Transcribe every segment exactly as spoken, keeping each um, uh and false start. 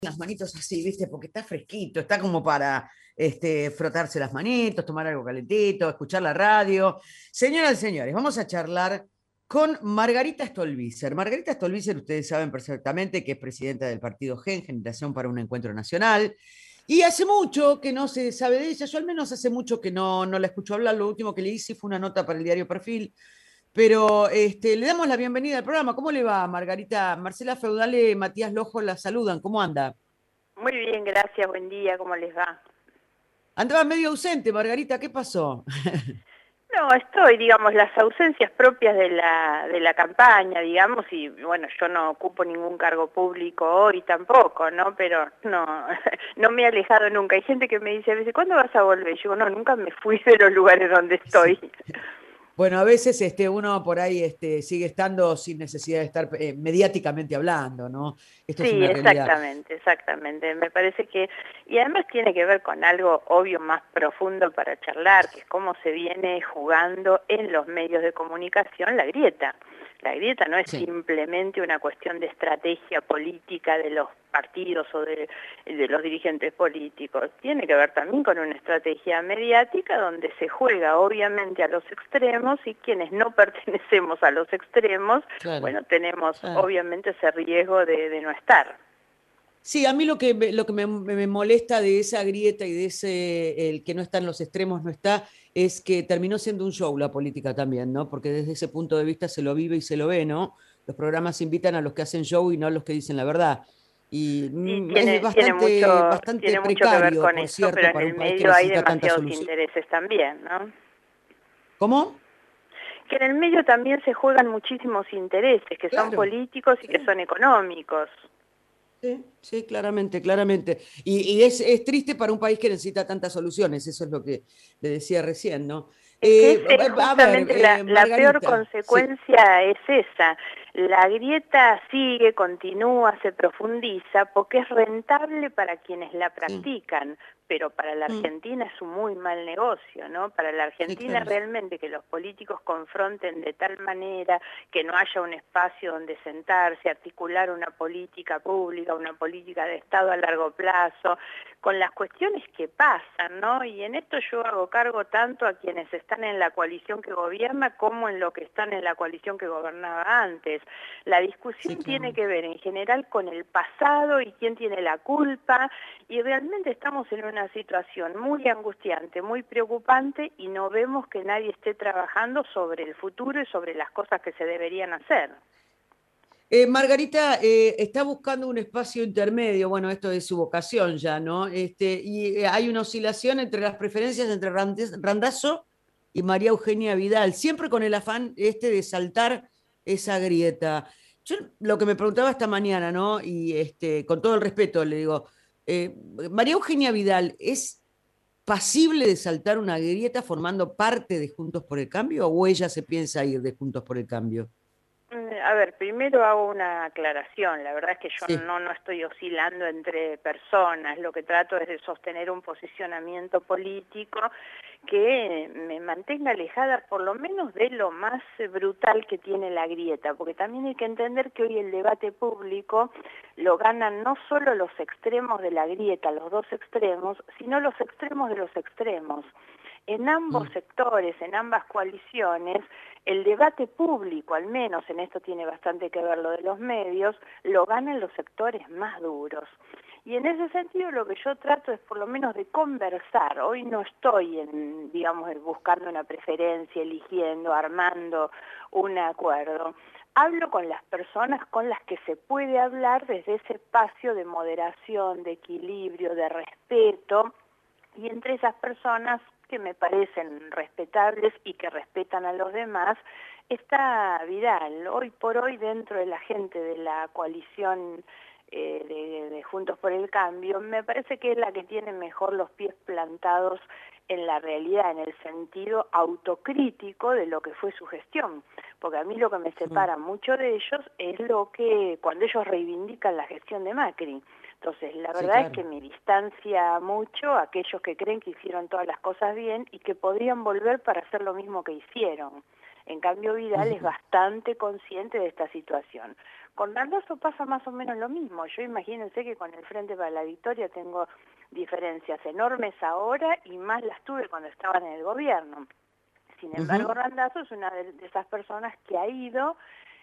las manitos así, ¿viste? Porque está fresquito, está como para este, frotarse las manitos, tomar algo calentito, escuchar la radio. Señoras y señores, vamos a charlar con Margarita Stolbizer. Margarita Stolbizer, ustedes saben perfectamente que es presidenta del partido GEN, Generación para un Encuentro Nacional, y hace mucho que no se sabe de ella, yo al menos hace mucho que no, no la escucho hablar, lo último que le hice fue una nota para el diario Perfil, pero este, le damos la bienvenida al programa. ¿Cómo le va, Margarita? Marcela Feudale, Matías Lojo la saludan, ¿cómo anda? Muy bien, gracias, buen día, ¿cómo les va? Andaba medio ausente, Margarita, ¿qué pasó? No, estoy, digamos, las ausencias propias de la, de la campaña, digamos, y bueno, yo no ocupo ningún cargo público hoy tampoco, ¿no? Pero no, no me he alejado nunca. Hay gente que me dice a veces, ¿cuándo vas a volver? Yo digo, no, nunca me fui de los lugares donde Sí. estoy. Bueno, a veces este, uno por ahí este, sigue estando sin necesidad de estar eh, mediáticamente hablando, ¿no? Esto es Sí, una realidad. exactamente, exactamente. Me parece que, y además tiene que ver con algo obvio más profundo para charlar, que es cómo se viene jugando en los medios de comunicación la grieta. La grieta no es Sí. simplemente una cuestión de estrategia política de los partidos o de, de los dirigentes políticos, tiene que ver también con una estrategia mediática donde se juega obviamente a los extremos y quienes no pertenecemos a los extremos, Claro, bueno, tenemos claro. obviamente ese riesgo de, de no estar. Sí, a mí lo que, me- lo que me, me molesta de esa grieta y de ese, el que no está en los extremos, no está, es que terminó siendo un show la política también, ¿no? Porque desde ese punto de vista se lo vive y se lo ve, ¿no? Los programas invitan a los que hacen show y no a los que dicen la verdad. Y Sí, mm, es tiene, tiene bastante, mucho, bastante tiene mucho que ver precario, con por eso, pero cierto, en para el un país que medio hay necesita tanta demasiados solución. intereses también, ¿no? ¿Cómo? Que en el medio también se juegan muchísimos intereses, que son Claro. políticos y que Sí. son económicos. Sí, sí, claramente, claramente. Y, y es, es triste para un país que necesita tantas soluciones, eso es lo que le decía recién, ¿no? Es que Eh, ese es a ver, justamente la, eh, la peor Margarita, sí, consecuencia es esa. La grieta sigue, continúa, se profundiza porque es rentable para quienes la sí, practican, pero para la mm, Argentina es un muy mal negocio, ¿no? Para la sí, Argentina claro. realmente que los políticos confronten de tal manera que no haya un espacio donde sentarse, articular una política pública, una política de Estado a largo plazo, con las cuestiones que pasan, ¿no? Y en esto yo hago cargo tanto a quienes están en la coalición que gobierna como en lo que están en la coalición que gobernaba antes. La Sí, discusión tiene claro. que ver en general con el pasado y quién tiene la culpa, y realmente estamos en una situación muy angustiante, muy preocupante, y no vemos que nadie esté trabajando sobre el futuro y sobre las cosas que se deberían hacer. Eh, Margarita eh, está buscando un espacio intermedio, bueno, esto es su vocación ya, ¿no? Este, y eh, hay una oscilación entre las preferencias entre Randes- Randazzo y María Eugenia Vidal, siempre con el afán este de saltar esa grieta. Yo lo que me preguntaba esta mañana, ¿no? Y este, con todo el respeto le digo, eh, María Eugenia Vidal, ¿es pasible de saltar una grieta formando parte de Juntos por el Cambio o ella se piensa ir de Juntos por el Cambio? Mm, A ver, primero hago una aclaración. La verdad es que yo Sí. no, no estoy oscilando entre personas. Lo que trato es de sostener un posicionamiento político que me mantenga alejada por lo menos de lo más eh, brutal que tiene la grieta, porque también hay que entender que hoy el debate público lo ganan no solo los extremos de la grieta, los dos extremos, sino los extremos de los extremos. En ambos Mm. sectores, en ambas coaliciones, el debate público, al menos en esto tiene bastante que ver lo de los medios, lo ganan los sectores más duros. Y en ese sentido lo que yo trato es por lo menos de conversar. Hoy no estoy en, digamos, buscando una preferencia, eligiendo, armando un acuerdo. Hablo con las personas con las que se puede hablar desde ese espacio de moderación, de equilibrio, de respeto, y entre esas personas que me parecen respetables y que respetan a los demás, está Vidal. Hoy por hoy, dentro de la gente de la coalición eh, de, de Juntos por el Cambio, me parece que es la que tiene mejor los pies plantados en la realidad, en el sentido autocrítico de lo que fue su gestión. Porque a mí lo que me Mm. separa mucho de ellos es lo que, cuando ellos reivindican la gestión de Macri. Entonces, la Sí, verdad es claro. que me distancia mucho a aquellos que creen que hicieron todas las cosas bien y que podrían volver para hacer lo mismo que hicieron. En cambio, Vidal Ujú. es bastante consciente de esta situación. Con Randazzo pasa más o menos lo mismo. Yo imagínense que con el Frente para la Victoria tengo diferencias enormes ahora y más las tuve cuando estaban en el gobierno. Sin embargo, Ujú. Randazzo es una de, de esas personas que ha ido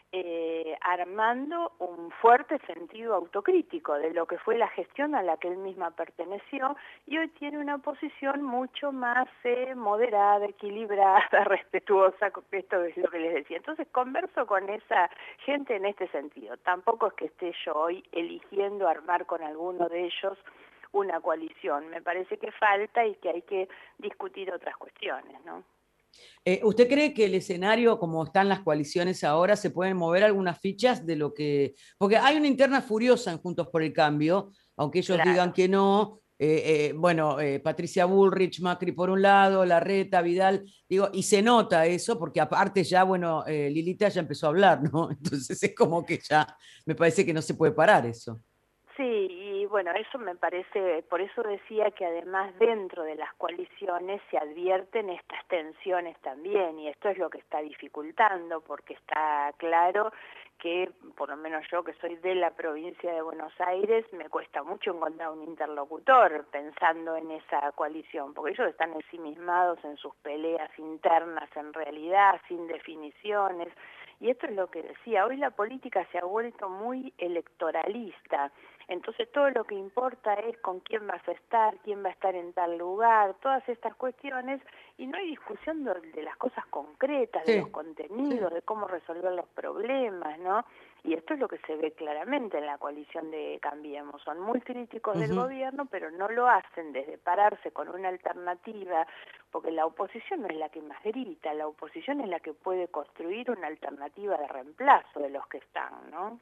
eh, armando un fuerte sentido autocrítico de lo que fue la gestión a la que él misma perteneció y hoy tiene una posición mucho más eh, moderada, equilibrada, respetuosa, esto es lo que les decía. Entonces converso con esa gente en este sentido. Tampoco es que esté yo hoy eligiendo armar con alguno de ellos una coalición. Me parece que falta y que hay que discutir otras cuestiones, ¿no? Eh, ¿Usted cree que el escenario, como están las coaliciones ahora, se pueden mover algunas fichas de lo que... Porque hay una interna furiosa en Juntos por el Cambio, aunque ellos digan Claro. que no. Eh, eh, bueno, eh, Patricia Bullrich, Macri por un lado, Larreta, Vidal, digo, y se nota eso, porque aparte ya, bueno, eh, Lilita ya empezó a hablar, ¿no? Entonces es como que ya me parece que no se puede parar eso. Sí, y bueno, eso me parece, por eso decía que además dentro de las coaliciones se advierten estas tensiones también, y esto es lo que está dificultando, porque está claro que, por lo menos yo que soy de la provincia de Buenos Aires, me cuesta mucho encontrar un interlocutor pensando en esa coalición, porque ellos están ensimismados en sus peleas internas en realidad, sin definiciones, y esto es lo que decía, hoy la política se ha vuelto muy electoralista. Entonces todo lo que importa es con quién vas a estar, quién va a estar en tal lugar, todas estas cuestiones, y no hay discusión de, de las cosas concretas, de los Sí, contenidos, sí. de cómo resolver los problemas, ¿no? Y esto es lo que se ve claramente en la coalición de Cambiemos. Son muy críticos del Ujú. gobierno, pero no lo hacen desde pararse con una alternativa, porque la oposición no es la que más grita, la oposición es la que puede construir una alternativa de reemplazo de los que están, ¿no?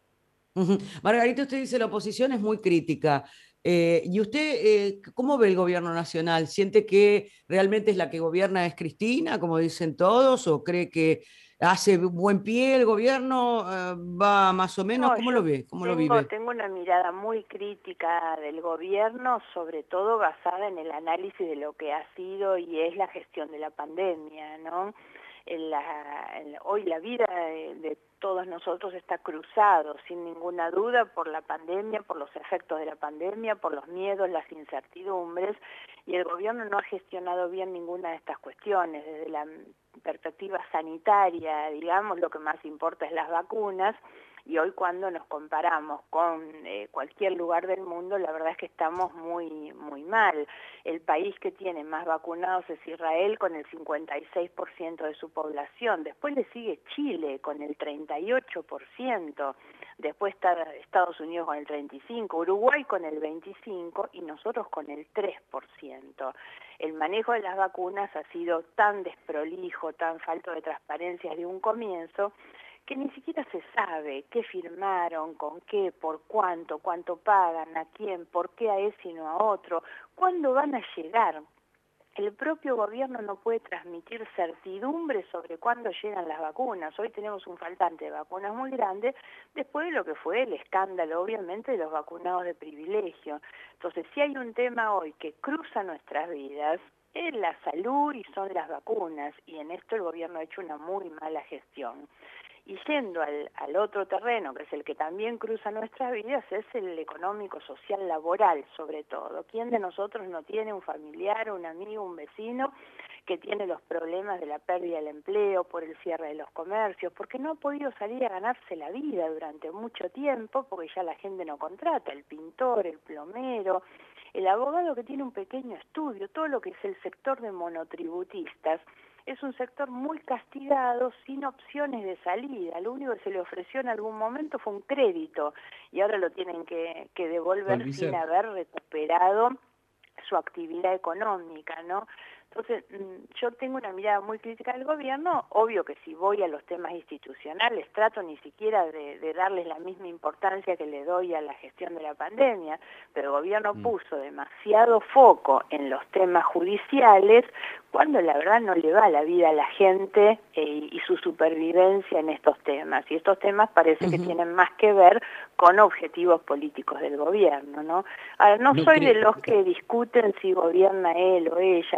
Ujú. Margarita, usted dice la oposición es muy crítica. Eh, ¿y usted eh, cómo ve el gobierno nacional? ¿Siente que realmente es la que gobierna es Cristina, como dicen todos, o cree que hace buen pie el gobierno? Eh, ¿va más o menos? No, ¿Cómo yo lo ve? ¿Cómo lo tengo, vive? tengo una mirada muy crítica del gobierno, sobre todo basada en el análisis de lo que ha sido y es la gestión de la pandemia, ¿no? En la, en la- hoy la vida de, de todos nosotros está cruzado, sin ninguna duda, por la pandemia, por los efectos de la pandemia, por los miedos, las incertidumbres, y el gobierno no ha gestionado bien ninguna de estas cuestiones. Desde la perspectiva sanitaria, digamos, lo que más importa es las vacunas, y hoy cuando nos comparamos con eh, cualquier lugar del mundo, la verdad es que estamos muy, muy mal. El país que tiene más vacunados es Israel con el cincuenta y seis por ciento de su población, después le sigue Chile con el treinta y ocho por ciento, después está Estados Unidos con el treinta y cinco por ciento, Uruguay con el veinticinco por ciento y nosotros con el tres por ciento. El manejo de las vacunas ha sido tan desprolijo, tan falto de transparencia de un comienzo, que ni siquiera se sabe qué firmaron, con qué, por cuánto, cuánto pagan, a quién, por qué a ese y no a otro, cuándo van a llegar. El propio gobierno no puede transmitir certidumbre sobre cuándo llegan las vacunas. Hoy tenemos un faltante de vacunas muy grande, después de lo que fue el escándalo, obviamente, de los vacunados de privilegio. Entonces, si hay un tema hoy que cruza nuestras vidas, es la salud y son las vacunas, y en esto el gobierno ha hecho una muy mala gestión. Y yendo al, al otro terreno, que es el que también cruza nuestras vidas, es el económico, social, laboral, sobre todo. ¿Quién de nosotros no tiene un familiar, un amigo, un vecino que tiene los problemas de la pérdida del empleo, por el cierre de los comercios, porque no ha podido salir a ganarse la vida durante mucho tiempo, porque ya la gente no contrata, el pintor, el plomero, el abogado que tiene un pequeño estudio, todo lo que es el sector de monotributistas? Es un sector muy castigado, sin opciones de salida. Lo único que se le ofreció en algún momento fue un crédito y ahora lo tienen que, que devolver sin haber recuperado su actividad económica, ¿no? Entonces, yo tengo una mirada muy crítica del gobierno. Obvio que si voy a los temas institucionales, trato ni siquiera de, de darles la misma importancia que le doy a la gestión de la pandemia, pero el gobierno Mm. puso demasiado foco en los temas judiciales, cuando la verdad no le va la vida a la gente eh, y su supervivencia en estos temas. Y estos temas parece que Ujú. tienen más que ver con objetivos políticos del gobierno, ¿no? Ahora, no No soy de cree. los que discuten si gobierna él o ella. La verdad me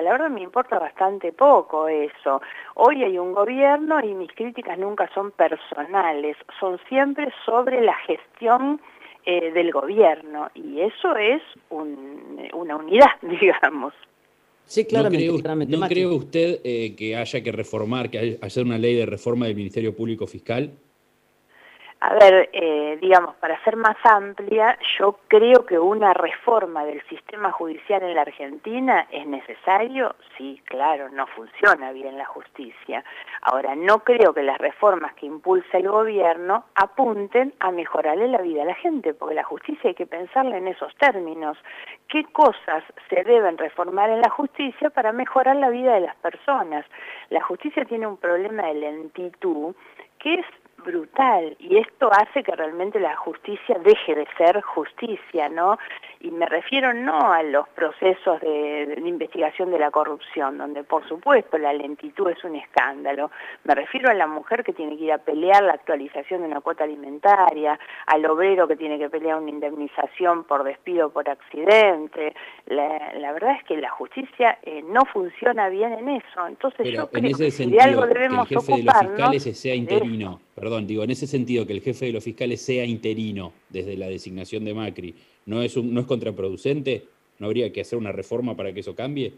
importa bastante poco eso. Hoy hay un gobierno y mis críticas nunca son personales, son siempre sobre la gestión eh, del gobierno, y eso es un, una unidad, digamos. Sí, claramente, ¿No cree, claramente, ¿no Mati. cree usted eh, que haya que reformar, que haya hacer una ley de reforma del Ministerio Público Fiscal? A ver, eh, digamos, para ser más amplia, yo creo que una reforma del sistema judicial en la Argentina es necesario. Sí, claro, no funciona bien la justicia. Ahora, no creo que las reformas que impulsa el gobierno apunten a mejorarle la vida a la gente, porque la justicia hay que pensarla en esos términos. ¿Qué cosas se deben reformar en la justicia para mejorar la vida de las personas? La justicia tiene un problema de lentitud que es brutal, y esto hace que realmente la justicia deje de ser justicia, ¿no? Y me refiero no a los procesos de, de investigación de la corrupción, donde por supuesto la lentitud es un escándalo. Me refiero a la mujer que tiene que ir a pelear la actualización de una cuota alimentaria, al obrero que tiene que pelear una indemnización por despido por accidente. La, la verdad es que la justicia eh, no funciona bien en eso. Entonces Pero yo en creo ese que si de algo algo que el debemos jefe de los ocuparnos fiscales sea interino, perdón, digo, en ese sentido que el jefe de los fiscales sea interino desde la designación de Macri, ¿no es, un, no es contraproducente? ¿No habría que hacer una reforma para que eso cambie?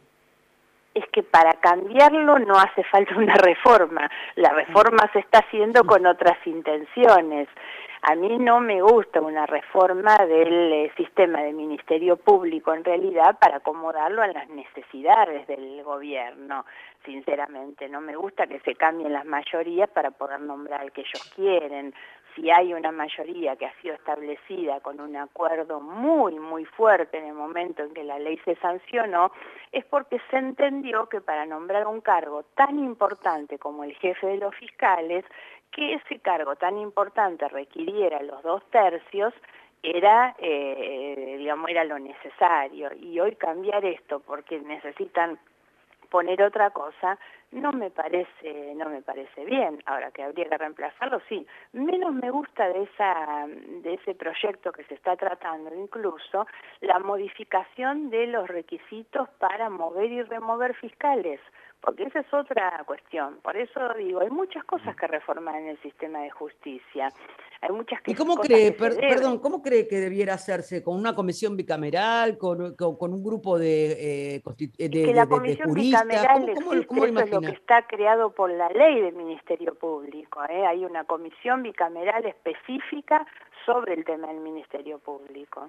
Es que para cambiarlo no hace falta una reforma, la reforma se está haciendo con otras intenciones. A mí no me gusta una reforma del eh, sistema de ministerio público en realidad para acomodarlo a las necesidades del gobierno, sinceramente. No me gusta que se cambien las mayorías para poder nombrar al que ellos quieren. Si hay una mayoría que ha sido establecida con un acuerdo muy, muy fuerte en el momento en que la ley se sancionó, es porque se entendió que para nombrar un cargo tan importante como el jefe de los fiscales, que ese cargo tan importante requiriera los dos tercios, era, eh, digamos, era lo necesario. Y hoy cambiar esto porque necesitan poner otra cosa, no me parece, no me parece bien. Ahora que habría que reemplazarlo, sí. Menos me gusta de esa, de ese proyecto que se está tratando, incluso la modificación de los requisitos para mover y remover fiscales, porque esa es otra cuestión. Por eso digo, hay muchas cosas que reformar en el sistema de justicia. Hay muchas que, ¿Y cómo cosas cree, que per, se deben. perdón, cómo cree que debiera hacerse? ¿Con una comisión bicameral? ¿Con, con, con un grupo de, eh, de, Es que de, la de, de comisión juristas? bicameral ¿Cómo, cómo, existe, cómo lo eso es lo que imagina? está creado por la ley del Ministerio Público, ¿eh? Hay una comisión bicameral específica sobre el tema del Ministerio Público.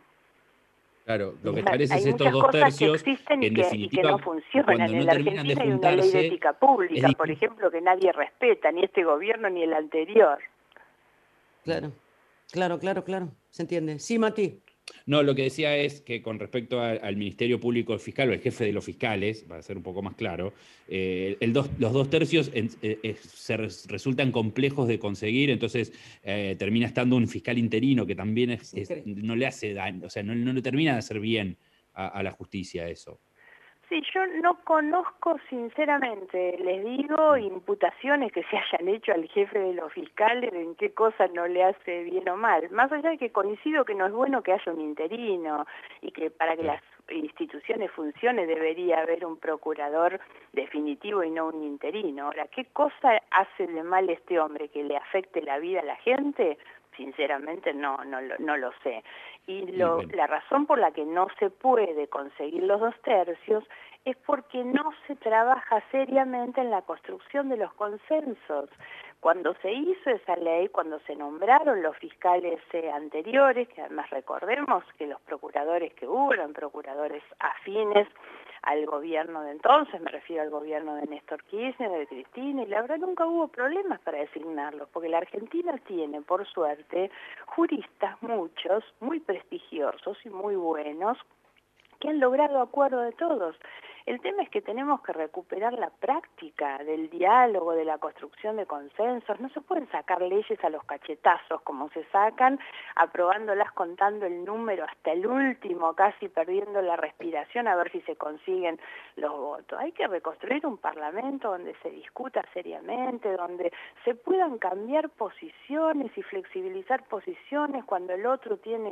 Claro, lo que O sea, establece es hay estos muchas dos cosas que tercios, existen que y en que, y que no definitiva, funcionan. cuando En no la terminan de Argentina hay una ley de juntarse, ética es pública, por difícil. ejemplo, que nadie respeta, ni este gobierno ni el anterior. Claro, claro, claro, claro. ¿Se entiende? Sí, Mati. No, lo que decía es que con respecto a, al Ministerio Público Fiscal o el jefe de los fiscales, para ser un poco más claro, eh, el dos, los dos tercios en, eh, se res, resultan complejos de conseguir, entonces eh, termina estando un fiscal interino que también es, es, no le hace daño, o sea, no, no le termina de hacer bien a, a la justicia eso. Sí, yo no conozco sinceramente, les digo, imputaciones que se hayan hecho al jefe de los fiscales en qué cosa no le hace bien o mal. Más allá de que coincido que no es bueno que haya un interino y que para que Claro. las instituciones funcionen debería haber un procurador definitivo y no un interino. Ahora, ¿qué cosa hace de mal este hombre que le afecte la vida a la gente? Sinceramente no, no, no lo sé. Y, lo, y bueno. la razón por la que no se puede conseguir los dos tercios es porque no se trabaja seriamente en la construcción de los consensos. Cuando se hizo esa ley, cuando se nombraron los fiscales eh, anteriores, que además recordemos que los procuradores que hubo eran procuradores afines al gobierno de entonces, me refiero al gobierno de Néstor Kirchner, de Cristina, y la verdad nunca hubo problemas para designarlos, porque la Argentina tiene, por suerte, juristas muchos, muy prestigiosos y muy buenos, que han logrado acuerdo de todos. El tema es que tenemos que recuperar la práctica del diálogo, de la construcción de consensos. No se pueden sacar leyes a los cachetazos como se sacan, aprobándolas contando el número hasta el último, casi perdiendo la respiración a ver si se consiguen los votos. Hay que reconstruir un parlamento donde se discuta seriamente, donde se puedan cambiar posiciones y flexibilizar posiciones cuando el otro tiene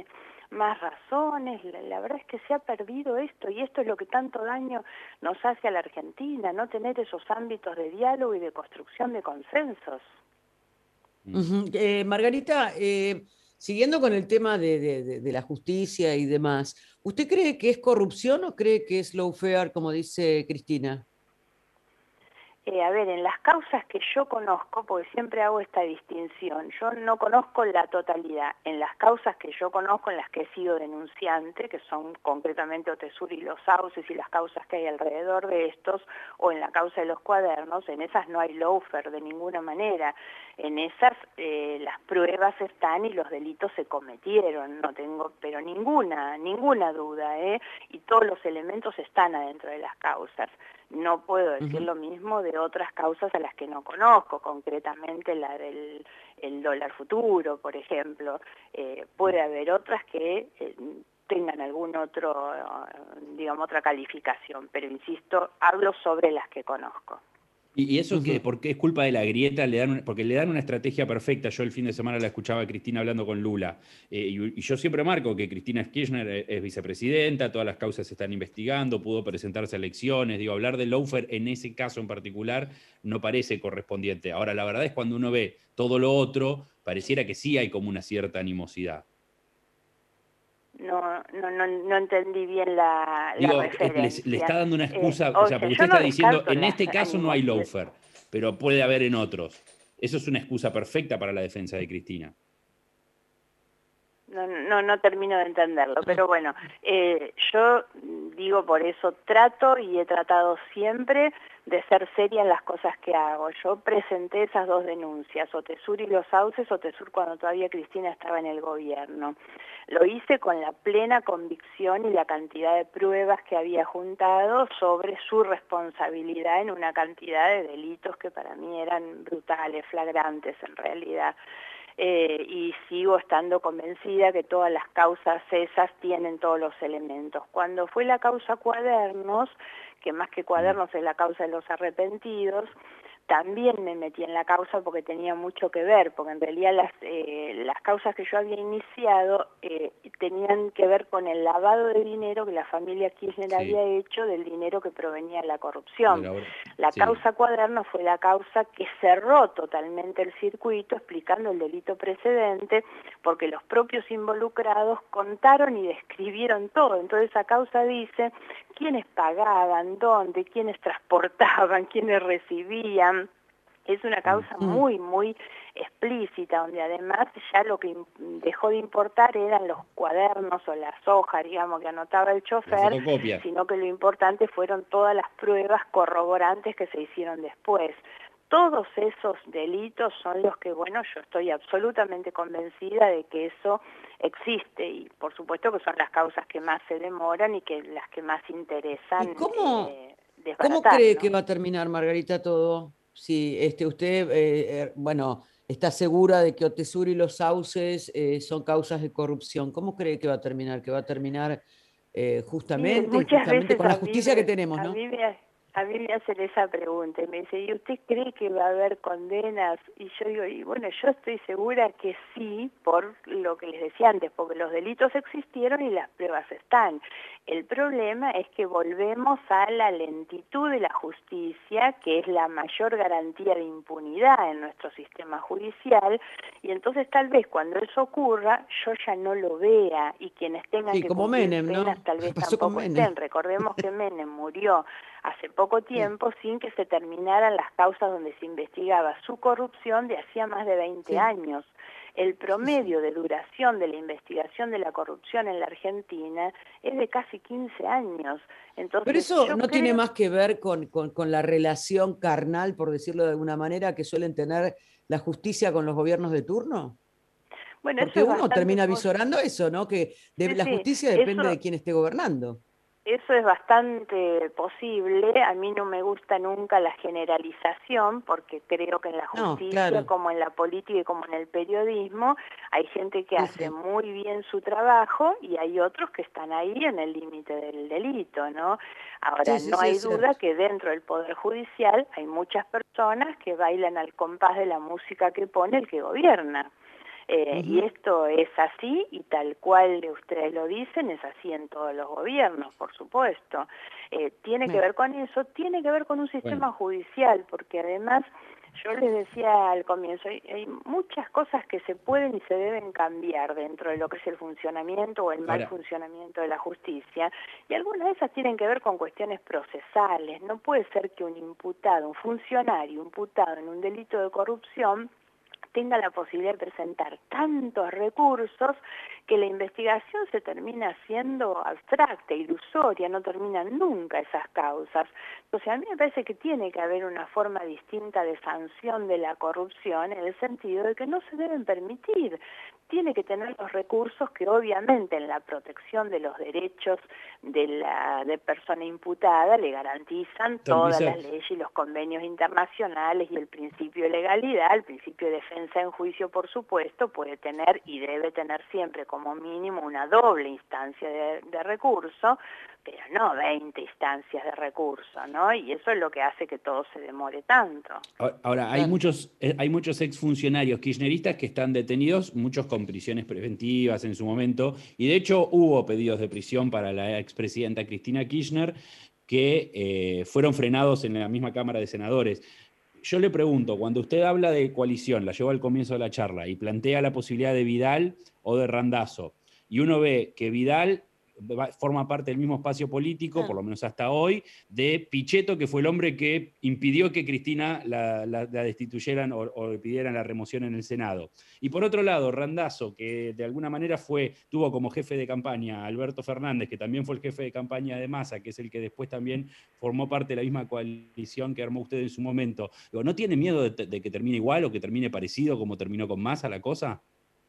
más razones. La, la verdad es que se ha perdido esto, y esto es lo que tanto daño nos hace a la Argentina, no tener esos ámbitos de diálogo y de construcción de consensos. Ujú. Eh, Margarita, eh, siguiendo con el tema de, de- de- de la justicia y demás, ¿usted cree que es corrupción o cree que es lawfare, como dice Cristina? Eh, a ver, en las causas que yo conozco, porque siempre hago esta distinción, yo no conozco la totalidad. En las causas que yo conozco, en las que he sido denunciante, que son concretamente Otesur y Los Sauces y las causas que hay alrededor de estos, o en la causa de los cuadernos, en esas no hay lawfare de ninguna manera. En esas eh, las pruebas están y los delitos se cometieron, no tengo pero ninguna, ninguna duda, ¿eh? Y todos los elementos están adentro de las causas. No puedo decir Ujú. lo mismo de otras causas a las que no conozco, concretamente la del el dólar futuro, por ejemplo. Eh, puede haber otras que eh, tengan algún otro, digamos, otra calificación, pero insisto, hablo sobre las que conozco. Y, y eso que, Ujú. porque es culpa de la grieta, le dan, porque le dan una estrategia perfecta. Yo el fin de semana la escuchaba a Cristina hablando con Lula. Eh, y, y yo siempre marco que Cristina Kirchner es, es vicepresidenta, todas las causas se están investigando, pudo presentarse a elecciones. Digo, hablar de lawfare en ese caso en particular no parece correspondiente. Ahora, la verdad es cuando uno ve todo lo otro, pareciera que sí hay como una cierta animosidad. No, no, no, no entendí bien la, la Digo, eh, le, le referencia. está dando una Eh, excusa, o o sea, sea, porque usted yo está no diciendo, descarto en las este caso no hay animosidades. lawfare, pero puede haber en otros. Eso es una excusa perfecta para la defensa de Cristina. No, no, no termino de entenderlo, pero bueno, eh, yo digo por eso trato y he tratado siempre de ser seria en las cosas que hago. Yo presenté esas dos denuncias, Otesur y Los Sauces, Otesur cuando todavía Cristina estaba en el gobierno. Lo hice con la plena convicción y la cantidad de pruebas que había juntado sobre su responsabilidad en una cantidad de delitos que para mí eran brutales, flagrantes en realidad. Eh, y sigo estando convencida que todas las causas esas tienen todos los elementos. Cuando fue la causa Cuadernos, que más que Cuadernos es la causa de los arrepentidos, también me metí en la causa porque tenía mucho que ver, porque en realidad las, eh, las causas que yo había iniciado eh, tenían que ver con el lavado de dinero que la familia Kirchner Sí, había hecho del dinero que provenía de la de corrupción. la hora. La Sí. causa Cuaderno fue la causa que cerró totalmente el circuito explicando el delito precedente, porque los propios involucrados contaron y describieron todo. Entonces esa causa dice quiénes pagaban, dónde, quiénes transportaban, quiénes recibían. Es una causa Mm. muy, muy explícita, donde además ya lo que dejó de importar eran los cuadernos o las hojas, digamos, que anotaba el La chofer, fotocopia. sino que lo importante fueron todas las pruebas corroborantes que se hicieron después. Todos esos delitos son los que, bueno, yo estoy absolutamente convencida de que eso existe y por supuesto que son las causas que más se demoran y que las que más ¿Y interesan cómo, eh, cómo desbaratar, cree que ¿no? va a terminar, Margarita, todo? Si este, usted, eh, eh, bueno, está segura de que Otesur y Los Sauces eh, son causas de corrupción, ¿cómo cree que va a terminar? ¿Que va a terminar eh, Sí, justamente, muchas injustamente, veces con la a mí justicia que me, tenemos, a ¿no? mí me, a mí me hacen esa pregunta y me dice, ¿y usted cree que va a haber condenas? Y yo digo, y bueno, yo estoy segura que sí, por lo que les decía antes, porque los delitos existieron y las pruebas están. El problema es que volvemos a la lentitud de la justicia, que es la mayor garantía de impunidad en nuestro sistema judicial, y entonces tal vez cuando eso ocurra, yo ya no lo vea, y quienes tengan Sí, que como cumplir Menem, penas ¿no? tal vez Pasó con tampoco estén. Menem. Recordemos que Menem murió hace poco Sí, tiempo sin que se terminaran las causas donde se investigaba su corrupción de hacía más de veinte sí, años. El sí, sí. promedio de duración de la investigación de la corrupción en la Argentina es de casi quince años. Pero Entonces eso yo no tiene creo, más que ver con, con, con la relación carnal, por decirlo de alguna manera, que suelen tener la justicia con los gobiernos de turno. bueno, eso Porque es uno bastante termina posible. visorando eso, ¿no? Que de, Sí, la sí, justicia depende eso de quién esté gobernando. Eso es bastante posible. A mí no me gusta nunca la generalización porque creo que en la No, justicia, claro. como en la política y como en el periodismo, hay gente que Sí, hace sí. muy bien su trabajo y hay otros que están ahí en el límite del delito, ¿no? Ahora, Sí, sí, no sí, hay es duda cierto. que dentro del Poder Judicial hay muchas personas que bailan al compás de la música que pone el que gobierna. Eh, Ujú. Y esto es así, y tal cual ustedes lo dicen, es así en todos los gobiernos, por supuesto. Eh, tiene que Bien. ver con eso, tiene que ver con un Bueno, sistema judicial, porque además, yo les decía al comienzo, hay, hay muchas cosas que se pueden y se deben cambiar dentro de lo que es el funcionamiento o el mal ahora, funcionamiento de la justicia, y algunas de esas tienen que ver con cuestiones procesales. No puede ser que un imputado, un funcionario imputado en un delito de corrupción, tenga la posibilidad de presentar tantos recursos que la investigación se termina haciendo abstracta, ilusoria, no terminan nunca esas causas. Entonces a mí me parece que tiene que haber una forma distinta de sanción de la corrupción, en el sentido de que no se deben permitir. Tiene que tener los recursos que obviamente en la protección de los derechos de la de persona imputada le garantizan todas las Stolbizer, leyes y los convenios internacionales y el principio de legalidad, el principio de defensa en juicio, por supuesto, puede tener y debe tener siempre como mínimo una doble instancia de, de recurso, pero no veinte instancias de recurso, ¿no? Y eso es lo que hace que todo se demore tanto. ahora, ahora, hay Claro. muchos, eh, hay muchos exfuncionarios kirchneristas que están detenidos, muchos con prisiones preventivas en su momento, y de hecho hubo pedidos de prisión para la expresidenta Cristina Kirchner que eh, fueron frenados en la misma Cámara de Senadores. Yo le pregunto, cuando usted habla de coalición, la llevó al comienzo de la charla, y plantea la posibilidad de Vidal o de Randazzo, y uno ve que Vidal va- forma parte del mismo espacio político, por Ah. lo menos hasta hoy, de Pichetto, que fue el hombre que impidió que Cristina la, la- la destituyeran o, o le pidieran la remoción en el Senado. Y por otro lado, Randazzo, que de alguna manera fue, tuvo como jefe de campaña a Alberto Fernández, que también fue el jefe de campaña de Massa, que es el que después también formó parte de la misma coalición que armó usted en su momento. Digo, ¿no tiene miedo de, de que termine igual o que termine parecido como terminó con Massa la cosa?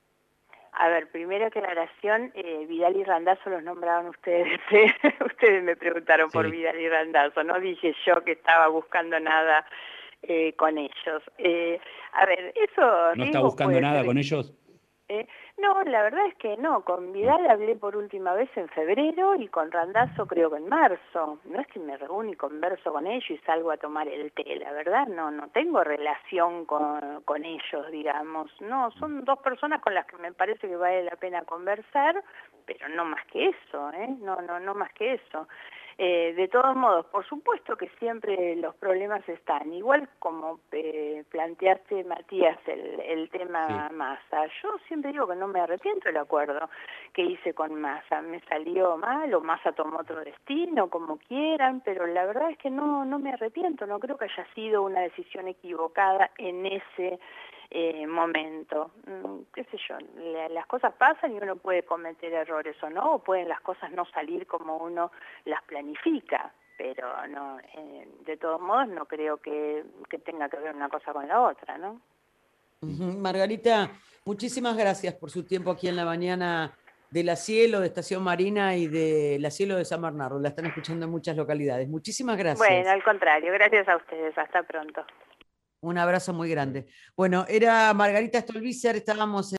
A ver, primera aclaración, eh, Vidal y Randazzo los nombraron ustedes, ¿eh? Ustedes me preguntaron por Sí. Vidal y Randazzo, no dije yo que estaba buscando nada eh, con ellos. Eh, a ver, esos ¿No está riesgos buscando puede nada ser. con ellos? Eh, no, la verdad es que no, con No. Vidal hablé por última vez en febrero y con Randazzo creo que en marzo. No es que me reúno y converso con ellos y salgo a tomar el té, la verdad no, no tengo relación con, con ellos, digamos. No, son dos personas con las que me parece que vale la pena conversar, pero no más que eso, ¿eh? No, no, no más que eso. Eh, de todos modos, por supuesto que siempre los problemas están, igual como eh, planteaste, Matías, el, el tema Sí. Massa. Yo siempre digo que no me arrepiento del acuerdo que hice con Massa. Me salió mal o Massa tomó otro destino, como quieran, pero la verdad es que no, no me arrepiento, no creo que haya sido una decisión equivocada en ese eh, momento. Mm, qué sé yo, la, las cosas pasan y uno puede cometer errores o no, o pueden las cosas no salir como uno las planifica, pero no, eh, de todos modos no creo que, que tenga que ver una cosa con la otra, ¿no? Ujú. Margarita, muchísimas gracias por su tiempo aquí en la mañana de La Cielo, de Estación Marina y de La Cielo de San Bernardo. La están escuchando en muchas localidades. Muchísimas Bueno, gracias. al contrario, gracias a ustedes, hasta pronto. Un abrazo muy grande. Bueno, era Margarita Stolbizer, estábamos